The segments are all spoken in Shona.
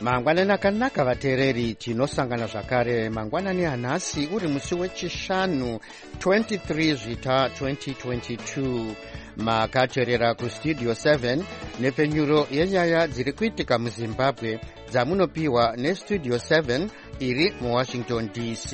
mangwanani akanaka vateereri, tinosangana zvakare mangwanani anhasi uri musi wechishanu 23 zvita 2022. makateerera kustudio 7 nepfenyuro yenyaya dziri kuitika muzimbabwe dzamunopiwa nestudio 7 iri muwashington dc.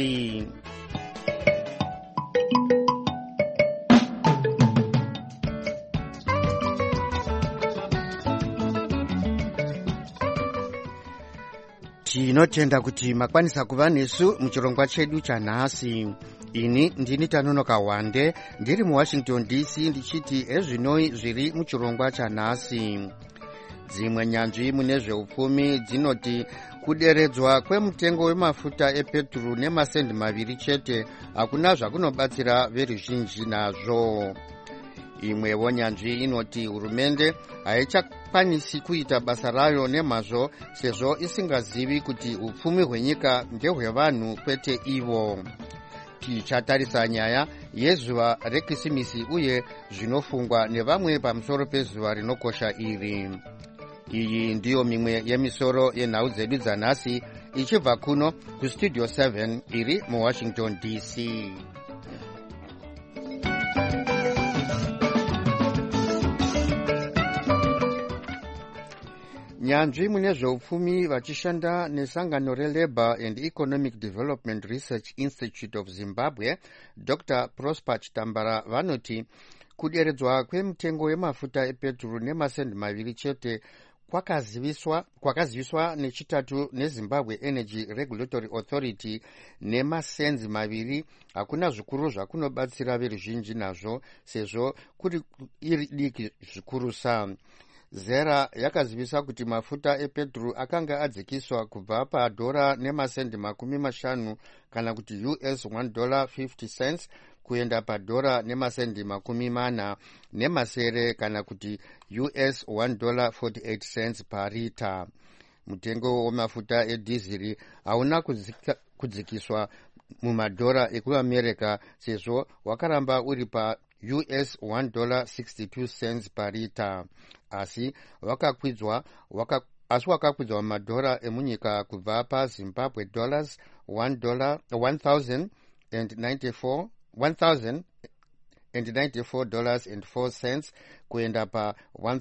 tinotenda kuti makwanisa kuva nesu muchirongwa chedu chanhasi. ini ndini Tanonoka Wande ndiri muwashington dc ndichiti ezvinoi zviri muchirongwa chanhasi. dzimwe nyanzvi mune zveupfumi dzinoti kuderedzwa kwemutengo wemafuta epeturu nemasendi 2 chete hakuna zvakunobatsira veruzhinji nazvo. imwewo nyanzvi inoti hurumende haichakwanisi kuita basa rayo nemazvo sezvo isingazivi kuti upfumi hwenyika ndehwevanhu kwete ivo. tichatarisa nyaya yezuva rekisimisi uye zvinofungwa nevamwe pamusoro pezuva rinokosha iri. iyi ndiyo mimwe yemisoro yenhau dzedu dzanhasi ichibva kuno kustudio 7 iri muwashington dc. nyanzvi mune zveupfumi vachishanda nesangano relabour and economic development research institute of zimbabwe dr prosper chitambara vanoti kuderedzwa kwemutengo wemafuta epeturu nemasendi 2 chete kwakaziviswa nechitatu nezimbabwe energy regulatory authority nemasenzi 2 hakuna zvikuru zvakunobatsira veruzhinji nazvo sezvo kuri iri diki zvikurusa. zera yakazivisa kuti mafuta epeturu akanga adzikiswa kubva padhora nemasendi 50 kana kuti US $1.50 kuenda padhora nemasendi 40 nemasere kana kuti US $1.48 parita. mutengo wemafuta edhiziri hauna kudzikiswa mumadhora ekuamerica sezvo wakaramba uri pa US $1.62 parita, asi wakakwidza madhora emunyika kubva pazimbabwe dollars $1,094.04 kuenda pa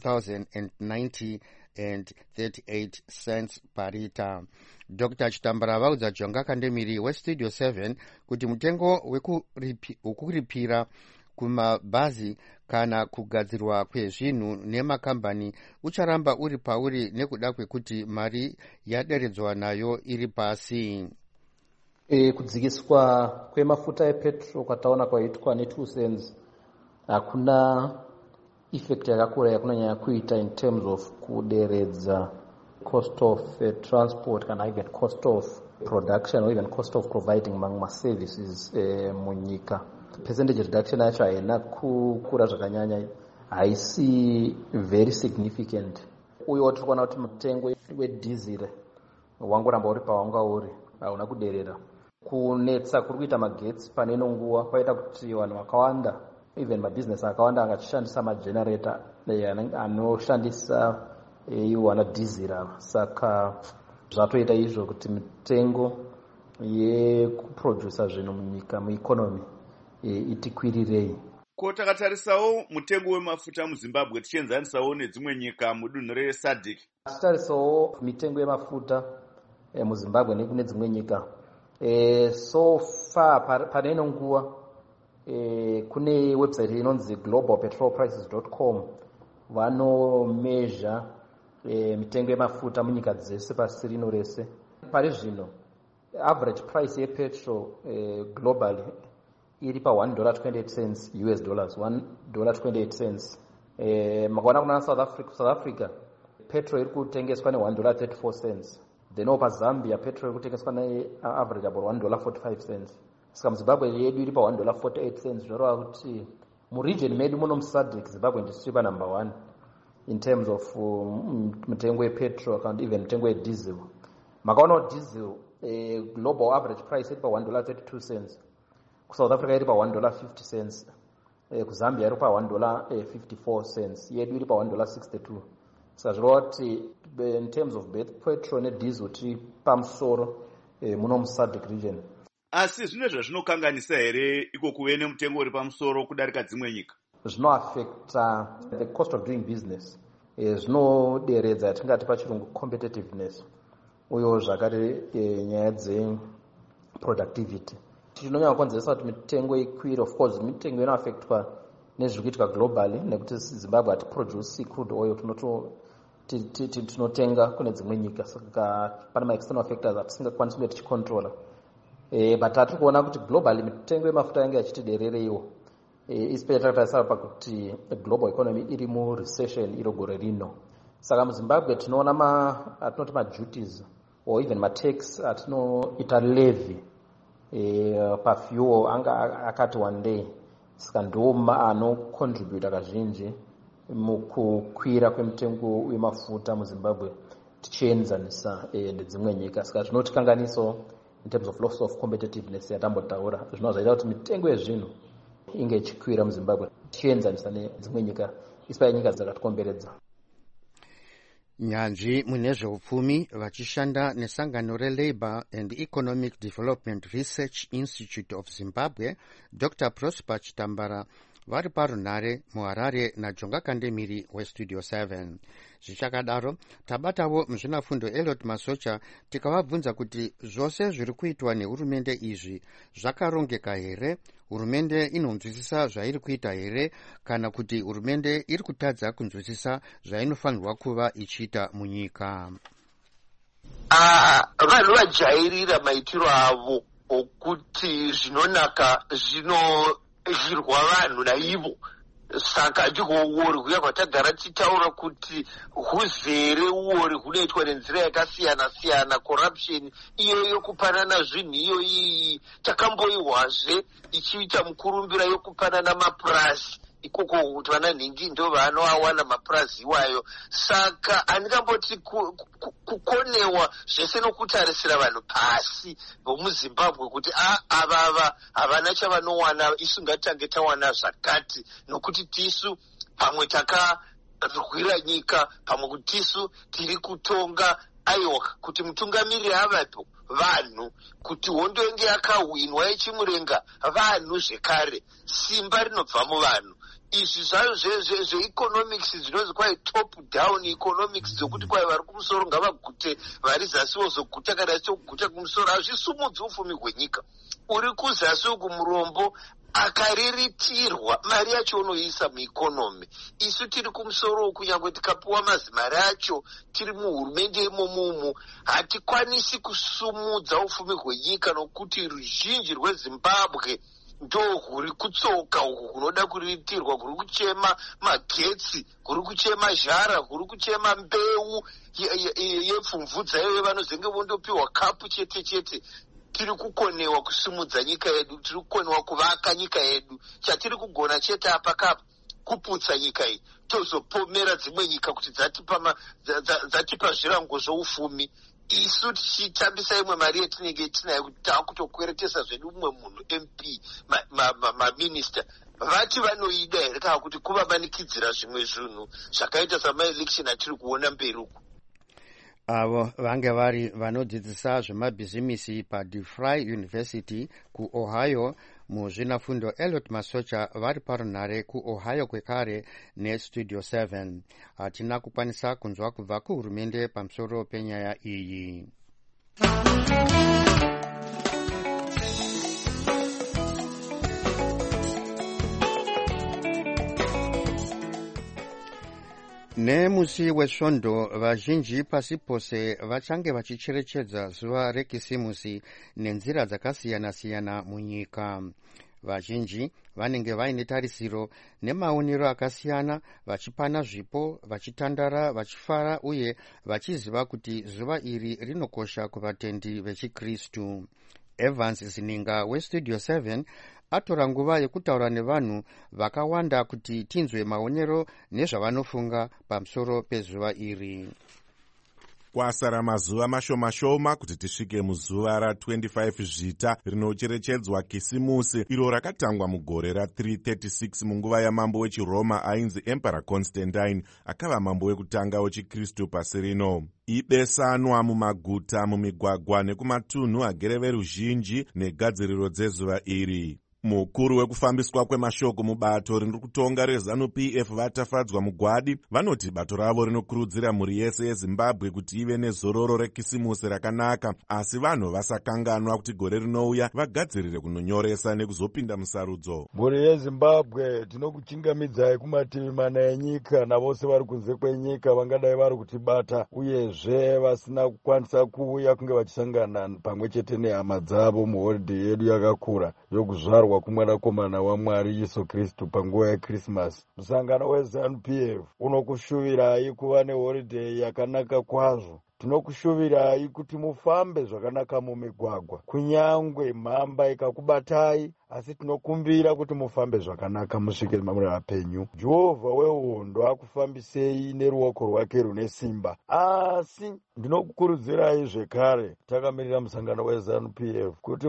$1,090.38 parita. dr chitambara vaudza jonga kandemiri westudio 7 kuti mutengo wekuripira kumabhazi kana kugadzirwa kwezvinhu nemakambani ucharamba uri pauri nekuda kwekuti mari yaderedzwa nayo iri pasi. kudzikiswa kwemafuta epetro kwataona kwaitwa ne2 cents hakuna effect yakakura yakunonyanya kuita in terms of kuderedza cost of transport kana even cost of production or even cost of providing mamwe services munyika. Percentage reduction yacho haina kukura zvakanyanya, haisi very significant. uyewo tiri kuona kuti mutengo wedhiziri wangoramba uri pawanga uri, hauna kuderera. kunetsa kuri kuita magetsi pane ino nguva kwaita kuti vanhu vakawanda, even mabhizinesi akawanda angachishandisa magenerator anoshandisa iwana dhiziri ava. saka zvatoita izvo kuti mitengo yekuprodusa zvinhu munyika mueconomy itikwirirei. ko takatarisawo mutengo wemafuta muzimbabwe tichienzanisawo nedzimwe nyika mudunhu resadc. titarisawo mitengo yemafuta muzimbabwe nekune dzimwe nyika so far pane ino nguva kune website inonzi globalpetrolprices.com vanomezha mitengo yemafuta munyika dzese pasi rino rese. pari zvino average price yepetrol globally iri pa $1.28 US dollars, $1.28. makaona kuna South Africa petrol iri kutengeswa ne $1.34. then opa Zambia petrol iri kutengeswa ne average about $1.45. saka muzimbabwe yedu iri pa $1.48. zvoreva kuti muregion medu muno musadc zimbabwe ndisiri pa number 1 in terms of mutengo wepetrol and even mutengo wediesel. makaona diesel global average price iri pa $1.32. South Africa iri pa $1.50. Zambia iri pa $1.54. yedu iri pa $1.62. saka zvirova kuti in terms of both petrol nediesel tiri pamusoro muno musadc region. Asi zvine zvazvinokanganisa here iko kuve nemutengo uri pamusoro kudarika dzimwe nyika? Zvinoaffecta the cost of doing business, zvinoderedza yatingati pachirungu competitiveness, uye zvakare nyaya dzeproductivity. Chinonyanya kukonzeresa kuti mitengo ikwire. Of course mitengo inoaffectwa nezviri kuitika globally, nekuti Zimbabwe hatiproduce crude oil, tinotenga kune dzimwe nyika, saka pane ma-external factors atisingakwanisi kunge tichicontrola. But tiri kuona kuti globally mitengo yemafuta yange yachitiderereiwo, especially takatarisa pakuti global economy iri murecession iro gore rino. Saka muZimbabwe tinoona atinoti maduties or even matax atinoita levy pafuel anga akati one day, saka ndo anocontribute kazhinji mukukwira kwemitengo wemafuta muZimbabwe tichienzanisa nedzimwe nyika. Saka zvinotikanganiso in terms of loss of competitiveness yatambotaura, zvinova zvaita kuti mitengo yezvinhu inge ichikwira muZimbabwe tichienzanisa nedzimwe nyika, ispai nyika dzakatikomberedza. Nyanzvi mune zveupfumi vachishanda nesangano reLabour and Economic Development Research Institute of Zimbabwe, Dr. Prosper Chitambara, vari parunhare muHarare naJonga Kandemiri weStudio 7. Zvichakadaro tabatawo muzvinafundo Elliot Masocha tikavabvunza kuti zvose zviri kuitwa nehurumende izvi zvakarongeka here, hurumende inonzwisisa zvairi kuita here, kana kuti hurumende iri kutadza kunzwisisa zvainofanirwa kuva ichiita munyika. Vanhu vajairira maitiro avo okuti zvinonaka zvinoirwa vanhu naivo. Saka ndiko uori huya kwatagara tichitaura kuti huzere uori hunoitwa nenzira yakasiyana siyana, corruption iyo yokupanana zvinhu iyi takamboihwazve ichiita mukurumbira yokupanana mapurazi ikoko kuti vana nhingi ndo vanoawana mapurazi iwayo. Saka handingamboti kukonewa zvese nokutarisira vanhu pasi vomuZimbabwe kuti avava havana chavanowana, isu ngatitange tawana zvakati, nokuti tisu pamwe takarwira nyika, pamwe kuti tisu tiri kutonga. Aiwa, kuti mutungamiriri avapo vanhu, kuti hondo inge yakahwinwa ichimurenga vanhu zvekare, simba rinobva muvanhu. Izvi zvayo zveeconomics zvinonzi kwai top down economics, dzokuti kwai vari kumusoro ngavagute, vari zasi vozoguta, kana chikuguta kumusoro hazvisumudzi ufumi hwenyika. Uri kuzasi uku murombo akariritirwa, mari yacho unoisa mueconomy. Isu tiri kumusoro uku, nyangwe tikapuwa mari acho tiri muhurumende imomumu, hatikwanisi kusumudza ufumi hwenyika, nokuti ruzhinji rweZimbabwe ndo huri kutsoka uku kunoda kuritirwa, kuri kuchema magetsi, kuri kuchema zhara, kuri kuchema mbeu yepfumvudza iyoyo vanozenge vondopiwa kapu chete chete. Tiri kukonewa kusumudza nyika yedu, tiri kukonewa kuvaka nyika yedu. Chatiri kugona chete apakapa kuputsa nyika iyi, tozopomera dzimwe nyika kuti dzatipa zvirango zvoufumi. Isu tichitambisa imwe mari yetinenge tinayo kuti taakutokweretesa zvedu umwe munhu MP, maminista, vati vanoida here kana kuti kuvamanikidzira zvimwe zvinhu zvakaita samaelection atiri kuona mberi uku. Avo vange vari vanodzidzisa zvemabhizimisi paDeFry University kuOhio muzvinafundo Elliot Masocha vari parunhare kuOhio kwekare neStudio 7. Hatina kukwanisa kunzwa kubva kuhurumende pamusoro penyaya iyi. Nemusi wesvondo vazhinji pasi pose vachange vachicherechedza zuva rekisimusi nenzira dzakasiyana-siyana munyika. Vazhinji vanenge vaine tarisiro nemaonero akasiyana, vachipana zvipo, vachitandara, vachifara uye vachiziva kuti zuva iri rinokosha kuvatendi vechiKristu. Evans Zininga weStudio 7 atora nguva yekutaura nevanhu vakawanda kuti tinzwe maonero nezvavanofunga pamusoro pezuva iri. Kwasara mazuva mashoma kuti tisvike muzuva ra25 Zvita rinocherechedzwa Kisimusi, iro rakatangwa mugore ra336 munguva yamambo wechiRoma ainzi Emperor Constantine, akava mambo wekutanga wechiKristu pasi rino. Ibesanwa mumaguta, mumigwagwa nekumatunhu agere veruzhinji negadziriro dzezuva iri. Mukuru wekufambiswa kwemashoko mubato riri kutonga reZANU-PF vatafadzwa mugwadi vanoti bato ravo rinokurudzira mhuri yese yeZimbabwe kuti ive nezororo rekisimusi rakanaka, asi vanhu vasakanganwa kuti gore rinouya vagadzirire kunonyoresa nekuzopinda musarudzo. Mhuri yeZimbabwe tinokuchingamidzai kumativi mana enyika navose vari kunze kwenyika vangadai vari kutibata uyezve vasina kukwanisa kuuya kunge vachisangana pamwe chete nehama dzavo muhoridheyi yedu yakakura yokuzvarwa kumwanakomana waMwari Yesu Kristu panguva yeKrisimasi. Musangano weZANU-PF unokushuvirai kuva nehoridheyi yakanaka kwazvo. Tinokushuvirai kuti mufambe zvakanaka mumigwagwa, kunyangwe mhamba ikakubatai, asi tinokumbira kuti mufambe zvakanaka musvike mamurira penyu. Jehovha wehondo akufambisei neruoko rwake rune simba. Asi ndinokukurudzirai zvekare, takamirira musangano weZANU-PF, kuti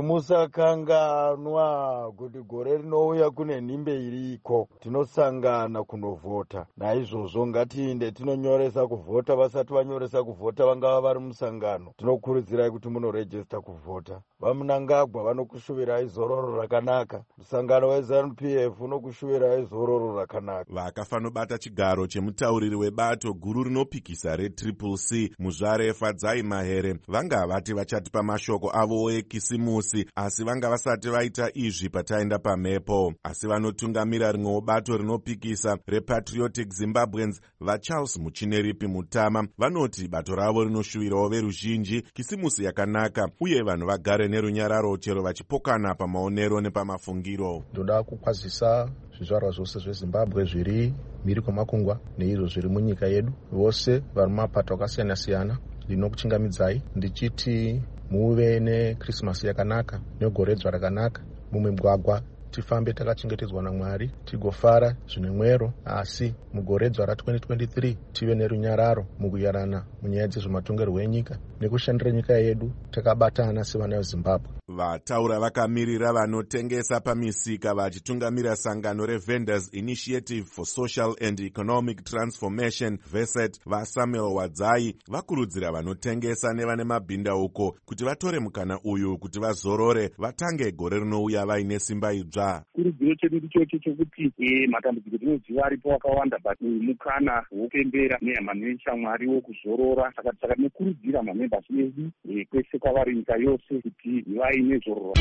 musakanganwa kuti gore rinouya kune nhimbe iriko. Tinosangana kunovhota. Naizvozvo ngatiinde tinonyoresa kuvhota. Vasati vanyoresa kuvhota vangava vari musangano, tinokurudzirai kuti munorejista kuvhota. Vamunangagwa vanokushuvirai zororo rakanaka. Musangano weZANU-PF unokushuvirai zororo rakanaka. Vakafanobata chigaro chemutauriri webato guru rinopikisa reCCC muzvare Fadzai Mahere vanga vati vachatipa mashoko avo ekisimusi, asi vanga vasati vaita izvi pataenda pamhepo. Asi vanotungamira rimwewo bato rinopikisa rePatriotic Zimbabweans vaCharles Muchineripi Mutama vanoti bato ravo rinoshuvirawo veruzhinji kisimusi yakanaka uye vanhu vagare nerunyararo chero vachipokana pamaonero nepamafungiro. Ndoda kukwazisa zvizvarwa zvose zveZimbabwe zviri mhiri kwemakungwa neizvo zviri munyika yedu, vose vari mumapato akasiyana-siyana. Ndinokuchingamidzai ndichiti muve neKrisimasi yakanaka negoredzwa rakanaka. Mumigwagwa tifambe takachengetedzwa naMwari, tigofara zvine mwero, asi mugoredzwa ra2023 tive nerunyararo mukuyarana munyaya dzezvematongerwo enyika nekushandira nyika yedu takabatana sevana veZimbabwe. Vataura vakamirira vanotengesa pamisika vachitungamira sangano reVendors Initiative for Social and Economic Transformation VESET vaSamuel Wadzai vakurudzira vanotengesa nevane mabhindauko kuti vatore mukana uyu kuti vazorore vatange gore rinouya vaine simba idzva. Kurudziro chedu ndichocho chokuti matambudziko tinoziva aripo akawanda, but mukana wopembera nehama neshamwari wokuzorora. Saka tinokurudzira mamembers edu kwese kwavari nyika yose kuti vaine zororo.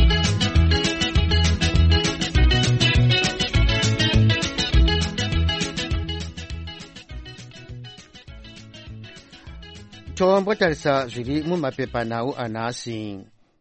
Tombotarisa zviri mumapepanhau anhasi.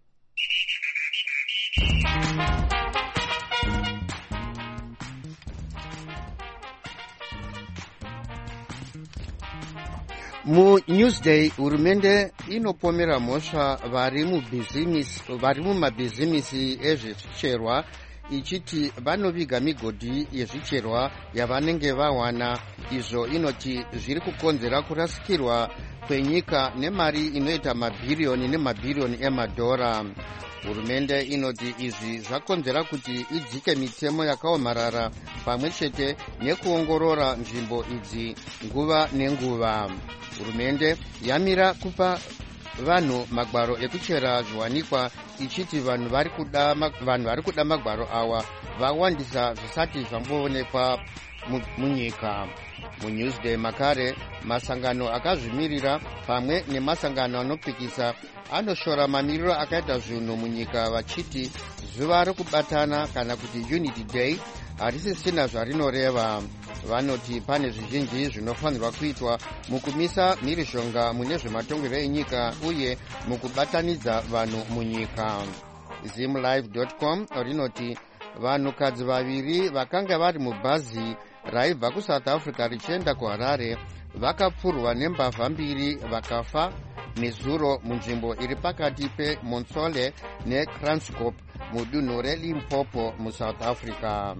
MuNewsday hurumende inopomera mhosva vari mumabhizimisi ezvicherwa ichiti vanoviga migodhi yezvicherwa yavanenge vawana. Izvo inoti zviri kukonzera kurasikirwa kwenyika nemari inoita mabhiriyoni nemabhiriyoni emadhora. Hurumende inoti izvi zvakonzera kuti idzike mitemo yakaomarara pamwe chete nekuongorora nzvimbo idzi nguva nenguva. Hurumende yamira kupa vanhu magwaro ekuchera zviwanikwa ichiti vanhu vari kuda magwaro awa vawandisa zvisati zvamboonekwa munyika. MuNewsday makare masangano akazvimirira pamwe nemasangano anopikisa anoshora mamiriro akaita zvinhu munyika vachiti zuva rokubatana kana kuti Unity Day harisisina zvarinoreva. Vanoti pane zvizhinji zvinofanirwa kuitwa mukumisa mhirizhonga mune zvematongerwo enyika uye mukubatanidza vanhu munyika. Zimlive.com rinoti vanhukadzi vaviri vakanga vari mubhazi raibva kuSouth Africa richienda kuHarare vakapfurwa nembavha mbiri vakafa nezuro munzvimbo iri pakati peMonsole neKranskop mudunhu reLimpopo muSouth Africa.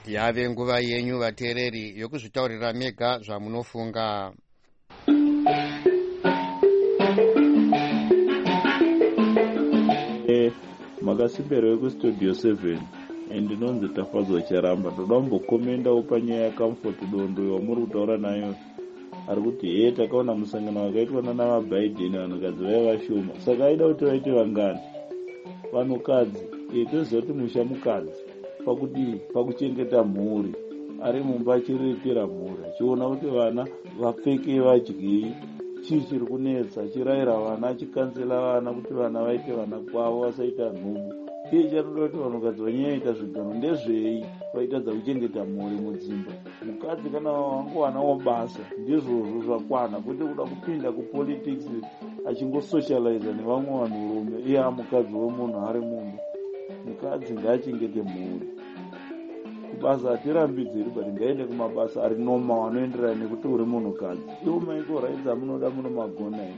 yave nguva yenyu vateereri yokuzvitaurira mega zvamunofunga. Makasimbero wekustudio 7 ndinonzi Tafadzwa Charamba. Ndoda kumbokomendawo panyaya yaComfort Dondo wamuri kutaura nayo. Ari kuti takaona musangano wakaitwa nana Biden vanhukadzi vaiva vashoma, saka aida kuti vaite vangani vanhukadzi. Toziva kuti musha mukadzi pakuchengeta mhuri, ari mumba achiriritira mhuri, achiona kuti vana vapfeke vadyei, chii chiri kunetsa, achirayira vana, achikanzela vana kuti vana vaite vana kwavo vasaita nhubu. Iye chanoda kuti vanhukadzi vanyanyaita zvigaro ndezvei vaitadza kuchengeta mhuri mudzimba. Mukadzi kana wangovanawo basa ndizvozvo zvakwana, kwete kuda kupinda kupolitics achingosocializa nevamwe vanhurume iye mukadzi wemunhu ari munhu. Mukadzi ngaachengete mhuri. Kubasa hatirambidziri but ngaende kumabasa ari noma anoenderana nekuti uri munhukadzi. Iwo maiko rights amunoda muno magona here.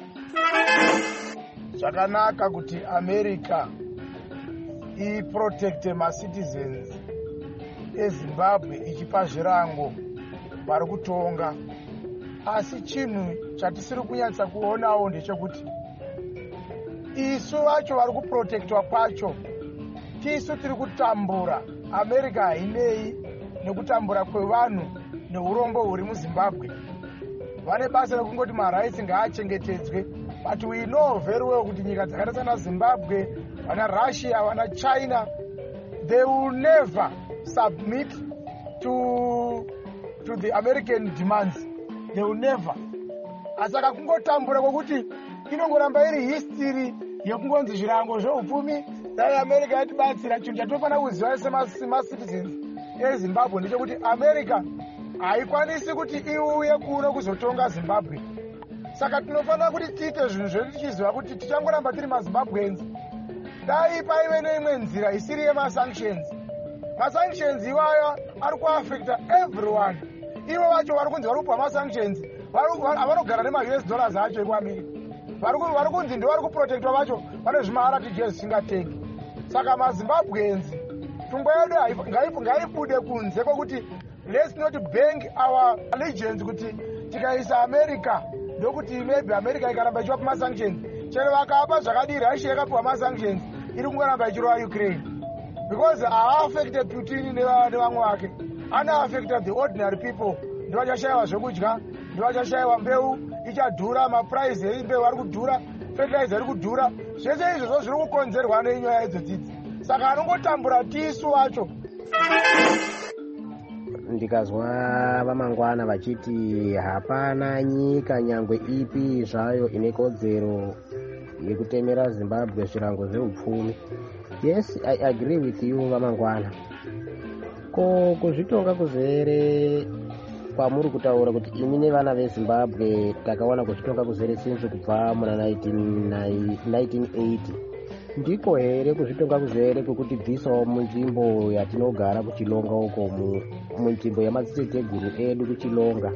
Zvakanaka kuti America iprotecte macitizens eZimbabwe ichipa zvirango vari kutonga, asi chinhu chatisiri kunyatsa kuonawo ndechekuti isu vacho vari kuprotectwa kwacho tisu tiri kutambura. America hainei nekutambura kwevanhu neurombo huri muZimbabwe. Vane basa rekungoti marights ngaachengetedzwe, but we know very well kuti nyika dzakaita sana Zimbabwe, vana Russia, vana China, they will never submit to the American demands. They will never. Asaka kungotambura kwekuti inongoramba iri history yekungonzi zvirango zveupfumi dai America yatibatsira. Chinhu chatinofanira kuziva semacitizens eZimbabwe ndechekuti America haikwanisi kuti iuye kuno kuzotonga Zimbabwe. Saka tinofanira kuti tiite zvinhu zvedu tichiziva kuti tichangoramba tiri maZimbabweans. Dai paive neimwe nzira isiri yemasanctions. Masanctions iwayo ari kuafecta everyone. Ivo vacho vari kunzi vari kupa masanctions, vanogara nema-US dollars acho ekuAmerica. Vari kunzi ndivari kuprotectwa vacho vane zvima-RTGs zvisingatengi. Saka maZimbabweans pfungwa yedu ngaibude kunze kwekuti let's not bang our allegiance kuti tikaisa America ndokuti maybe America ikaramba ichiva masanctions. Chero vakapa zvakadii Russia yakapiwa masanctions iri kungoramba ichirova Ukraine, because haaffected Putin nevamwe vake, anoaffecta the ordinary people. Ndivachashayiwa zvekudya, ndivachashayiwa mbeu ichadhura, maprice emberu ari kudhura, fertilizer iri kudhura. Zvese izvozvo zviri kukonzerwa nenyaya idzodzidzi. Saka anongotambura tisu vacho. Ndikazwa vamangwana vachiti hapana nyika nyangwe ipi zvayo ine kodzero yekutemera Zimbabwe zvirango zveupfumi. Yes, I agree with you vamangwana. Ko kuzvitonga kuzere kwamuri kutaura kuti imi nevana veZimbabwe takawana kuzvitonga kuzere since kubva muna 1980. Ndiko here kuzvitonga kuzere kwekuti bvisawo munzvimbo yatinogara kuchilonga uko munzvimbo yamadziteteguru edu kuchilonga,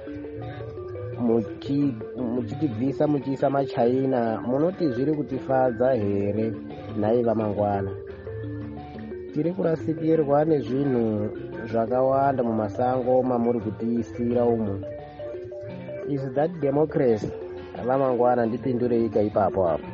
muchitibvisa muchiisa maChina. Munoti zviri kutifadza here nhai vamangwana? Tiri kurasikirwa nezvinhu zvakawanda mumasango mamuri kutiisira umu. Is that democracy? Vamangwana ndipindureika ipapo apo.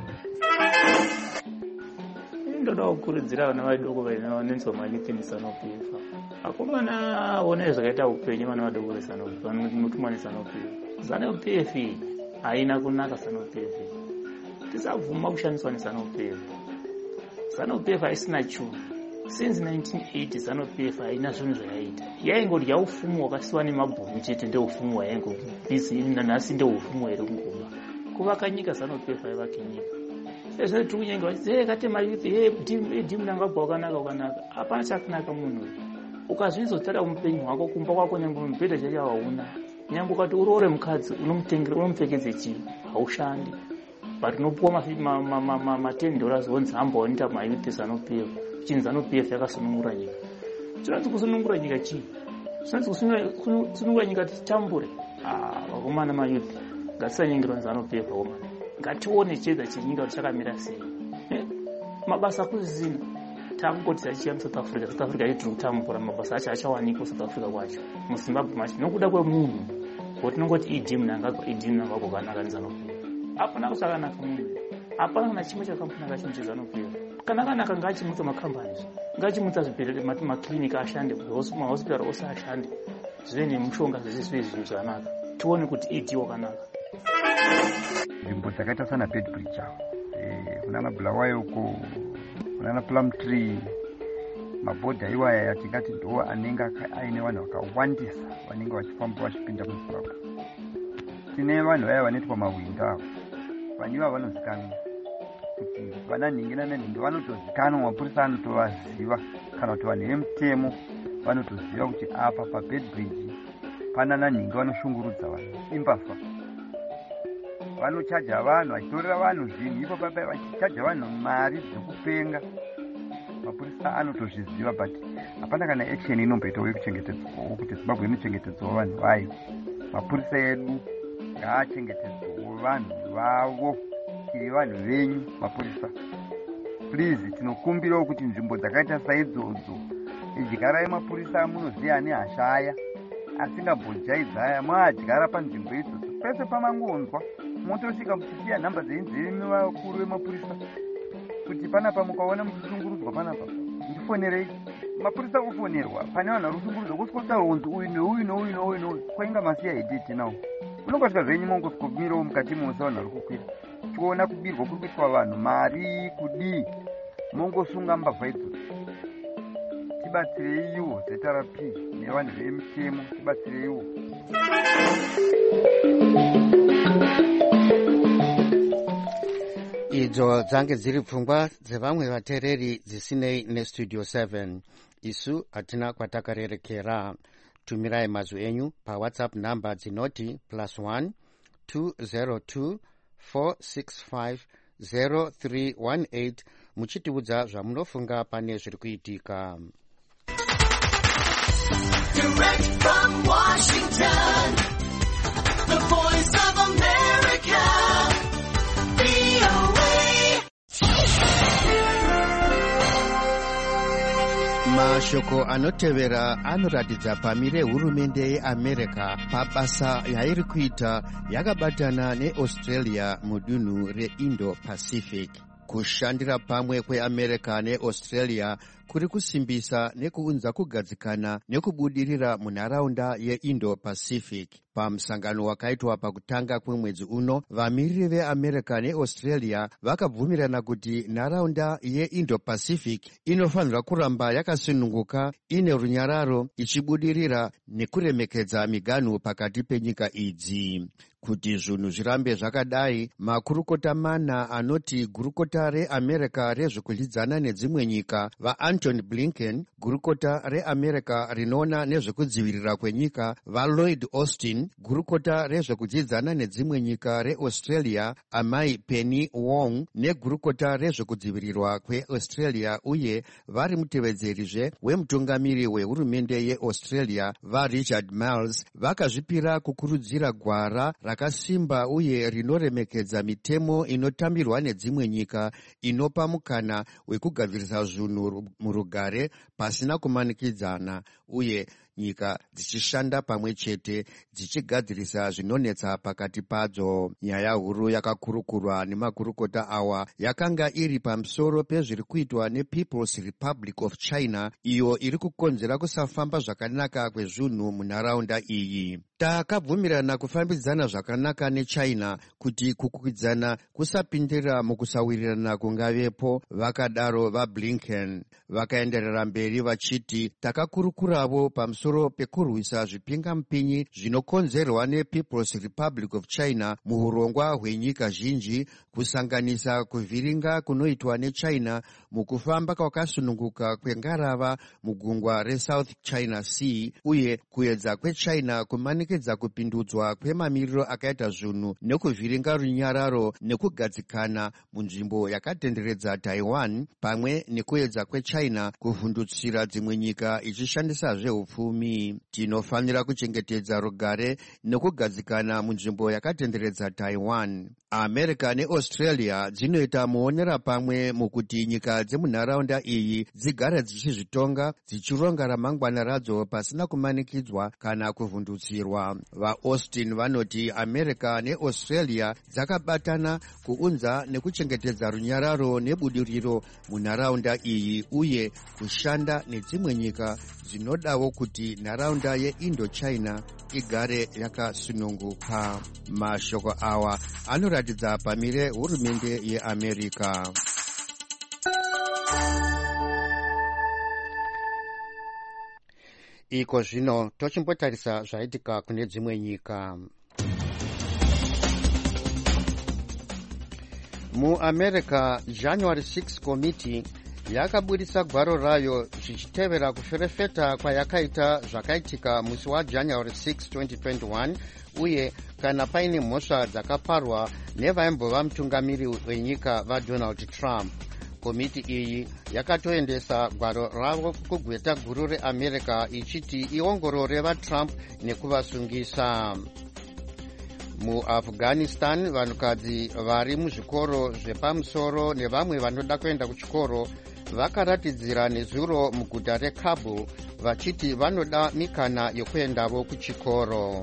Ndoda kukurudzira vana vadoko vanonzi manyuti muSANU-PF. Akomana one zvakaita upenyu vana vadoko veSANU-PF vanotumwa neSANU-PF. SANU-PF haina kunaka. SANU-PF tisabvuma kushandiswa neSANU-PF. SANU-PF haisina chinhu. Since 1980 SANU-PF haina zvinhu zvayaita. Yaingodya ufumu wakasiwa nemabhunu chete, ndeufumu hwayaingobizi. Nanhasi ndeufumu here kungoma kuvaka nyika. SANU-PF haivaki nyika. Sezvo tiri kunyenga vachiti katema youth dhimu ndangabva wakanaka. Hapana chakanaka munhu. Ukazvizotsara muupenyu hwako kumba kwako nyangwe mubhedha chacho hauna. Nyangwe ukati uroore mukadzi unomupfekedze chii? Haushandi. But unopuwa $10 wonzi hamba wanoita mayouth SANU-PF. Chinzi SANU-PF yakasunungura nyika. Chinonzi kusunungura nyika chii? Chinonzi kusunungura nyika titambure. Vakomana mayouth ngatisanyengerwa SANU-PF vakomana. Ngatione chedza chenyika chakamira sei. Mabasa kusina. takungoti achiya muSouth Africa tiri kutambura mabasa acho achawanikwa South Africa kwacho muZimbabwe macho nokuda kwemunhu kuti tinongoti idhimu nangagokanaka neZANU-PF hapana kusakanaka munhu hapana kana chimwe chakampunaka chinhu cheZANU-PF kana kanaka ngachimutsa macompanies ngachimutsa zvibhedhlera makliniki ashande mahospitari ose ashande zvive nemushonga zvese zvinhu zvakanaka tione kuti idiwo kanaka nzvimbo dzakaita sana Bedbridge kunana Bulawayo uko kunana Plumtree mabhodha iwaya yatingati ndo anenge aine vanhu vakawandisa vanenge vachifamba vachipinda muZimbabwe. Tine vanhu vaya vanoitwa mawinda avo vaniva vanozikanwa kuti vana nhingi nananhingi vanotozikanwa mapurisa anotovaziva kana kuti vanhu vemutemo vanotoziva kuti apa paBedbridge pana nanhingi vanoshungurudza vanhu imbafa vanochaja vanhu vachitorera vanhu zvinhu ipo papai vachichaja vanhu mari dzekupenga mapurisa anotozviziva but hapana kana action inomboitawo yekuchengetedzwawo kuti Zimbabwe inochengetedzwawo vanhu vayo. Mapurisa edu ngaachengetedzwawo vanhu vavo tiri vanhu venyu mapurisa please tinokumbirawo kuti nzvimbo dzakaita saidzodzo idyara yemapurisa munoziya nehashaya asingambojaidzaya mwadyara panzvimbo idzodzo pese pamangonzwa motosvika muchisiya nhamba dzeinzevemi vakuru vemapurisa kuti panapa mukaona muchishungurudzwa panapa ndifonerei. Mapurisa kufonerwa pane vanhu vari kushungurudzwa kusikotaura kunzi uyu neuyu neuyu neuyu neuyu kwainga masiya editi nawo unongasvika zvenyu mongosvikomirawo mukati mose vanhu vari kukwira tiona kubirwa kuri kuitwa vanhu mari kudii mongosunga mbavha idzodzo. Tibatsireiwo ZRP nevanhu vemutemo tibatsireiwo. idzo dzange dziri pfungwa dzevamwe vateereri dzisinei nestudio 7. isu hatina kwatakarerekera. tumirai mazwi enyu pawhatsapp namba dzinoti +1 202 465 0318 muchitiudza zvamunofunga pane zviri kuitika. Direct from Washington, the voice of America, VOA. Mashoko anotevera anoratidza pamire hurumende yeAmerica pabasa yairi kuita yakabatana neAustralia mudunhu reIndo-Pacific. Kushandira pamwe kweAmerica neAustralia kuri kusimbisa nekuunza kugadzikana nekubudirira munharaunda yeIndo-Pacific. Pamusangano wakaitwa pakutanga kwemwedzi uno, vamiriri veAmerica neAustralia vakabvumirana kuti nharaunda yeIndo-Pacific inofanira kuramba yakasununguka, ine runyararo, ichibudirira nekuremekedza miganhu pakati penyika idzi. Kuti zvinhu zvirambe zvakadai, makurukota mana anoti gurukota reAmerica rezvekudyidzana nedzimwe nyika vaAntony Blinken, gurukota reAmerica rinoona nezvekudzivirira kwenyika vaLloyd Austin, gurukota rezvekudyidzana nedzimwe nyika reAustralia amai Penny Wong negurukota rezvekudzivirirwa kweAustralia uye vari mutevedzerizve wemutungamiri wehurumende yeAustralia vaRichard Marles vakazvipira kukurudzira gwara rakasimba uye rinoremekedza mitemo inotambirwa nedzimwe nyika inopa mukana wekugadzirisa zvinhu murugare pasina kumanikidzana uye nyika dzichishanda pamwe chete dzichigadzirisa zvinonetsa pakati padzo. Nyaya huru yakakurukurwa nemakurukota awa yakanga iri pamusoro pezviri kuitwa nePeople's Republic of China, iyo iri kukonzera kusafamba zvakanaka kwezvinhu munharaunda iyi. Takabvumirana kufambidzana zvakanaka neChina kuti kukwikwidzana kusapindira mukusawirirana kungavepo, vakadaro vaBlinken. Vakaenderera mberi vachiti takakurukuravo pamusoro pekurwisa zvipingamupinyi zvinokonzerwa nePeople's Republic of China muurongwa hwenyika zhinji, kusanganisa kuvhiringa kunoitwa neChina mukufamba kwakasununguka kwengarava mugungwa reSouth China Sea uye kuedza kweChina kumanikedza kupindudzwa kwemamiriro akaita zvinhu nekuvhiringa runyararo nekugadzikana munzvimbo yakatenderedza Taiwan, pamwe nekuedza kweChina kuvhundutsira dzimwe nyika ichishandisazve upfumi. upfumi. Tinofanira kuchengetedza rugare nekugadzikana munzvimbo yakatenderedza Taiwan. America neAustralia dzinoita muonera pamwe mukuti nyika dzemunharaunda iyi dzigare dzichizvitonga, dzichironga ramangwana radzo pasina kumanikidzwa kana kuvhundutsirwa. VaAustin vanoti America neAustralia dzakabatana kuunza nekuchengetedza runyararo nebudiriro munharaunda iyi uye kushanda nedzimwe nyika dzinodawo kuti nharaunda yeIndochina igare yakasununguka. Mashoko awa anoratidza pamire hurumende yeAmerica. Iko zvino tochimbotarisa zvaitika kune dzimwe nyika. MuAmerica, January 6 Committee yakabudisa gwaro rayo zvichitevera kuferefeta kwayakaita zvakaitika musi waJanuary 6, 2021 uye kana paine mhosva dzakaparwa nevaimbova mutungamiri wenyika vaDonald Trump. Komiti iyi yakatoendesa gwaro ravo kugweta guru reAmerica ichiti iongorore vaTrump nekuvasungisa. MuAfghanistan, vanhukadzi vari muzvikoro zvepamusoro nevamwe vanoda kuenda kuchikoro vakaratidzira nezuro muguta reKabul vachiti vanoda mikana yokuendavo kuchikoro.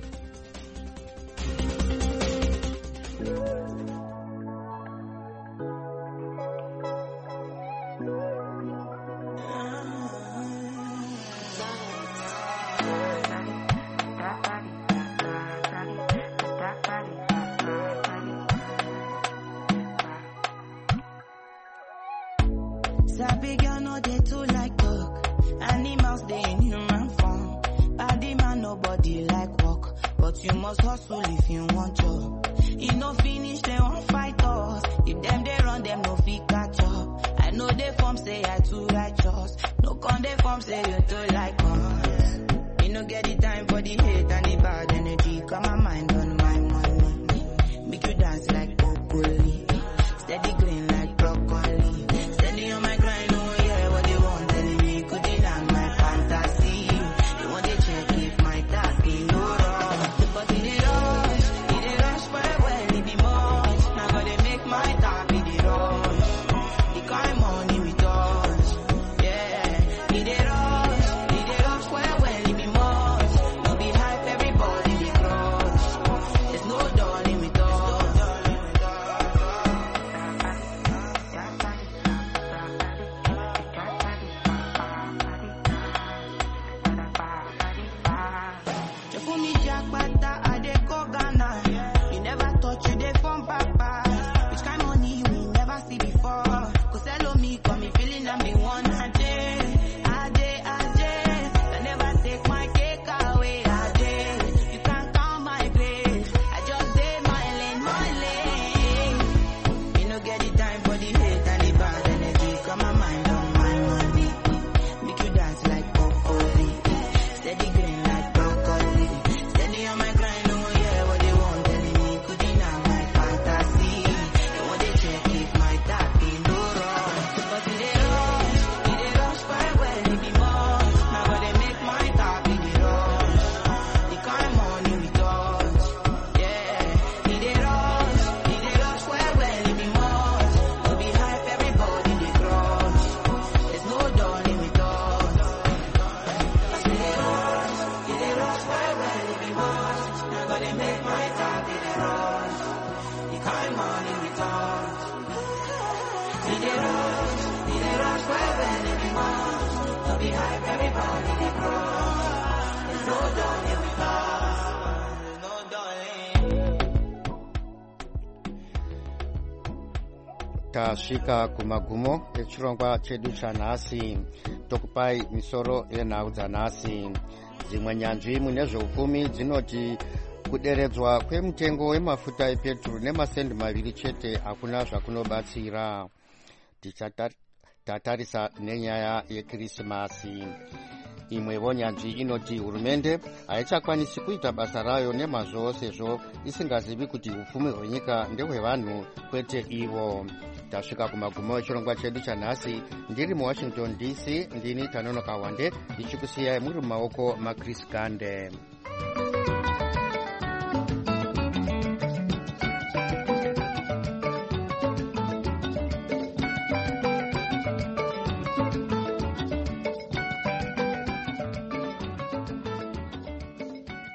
Sabi girl no dey too like talk. Animals dey in human form. Body man nobody like work, but you must hustle if you want job. You no finish they won't fight us. If them they run them no fit catch up. I know they form say I too righteous. No con they form say you too like us. You no get the time for the hate and the bad energy. Got my mind on my money. Make you dance like broccoli. Steady green like broccoli. Steady on my grind, oh yeah, what they want telling me. Could deny my fantasy. They want to check if my task is no wrong. But in the rush well, it be much. Now gotta make my tap in the rush. The kind money we touch, yeah. In the rush well, it be much. No be hype, everybody they crush. There's no darling with us. Jefuni Jakarta, I dey go Ghana. You never thought you dey from Papa. Which kind money we never see before. Cause hello me, got me feeling I'm the one. I never take my cake away. You can't count my grace. I just did my lane. You no get the time for the hate and the bad energy. Got my mind on my money. Make you dance like broccoli. Steady green like broccoli. Steady on my grind, oh yeah, what they want telling me. Could deny my fantasy. They want to check if my tap is no wrong. But in the rush well, it be much. Now gotta make my tap in the rush. The kind money we touch, yeah. In the rush well, it be much. No be hype, everybody they crush. There's no darling with us. In the rush well, it be much. Now gotta make my tap in the rush. The kind money we touch. In the rush well, it be much. No be hype, everybody they crush. There's no darling with us. No darling. Tasvika kumagumo echirongwa chedu chanhasi. Tokupai misoro yenhau dzanhasi. Dzimwe nyanzvi mune zveupfumi dzinoti kuderedzwa kwemutengo wemafuta epetrol nemasendi 2 chete hakuna zvakunobatsira. Tatarisa nenyaya yeKrisimasi. Imwewo nyanzvi inoti hurumende haichakwanisi kuita basa rayo nemazvo sezvo isingazivi kuti upfumi hwenyika ndehwevanhu kwete ivo. tasvika kumagumo wechirongwa chedu chanhasi. Ndiri muWashington DC, ndini Tanono Kawande, ndichikusiyai muri mumaoko maChris Gande.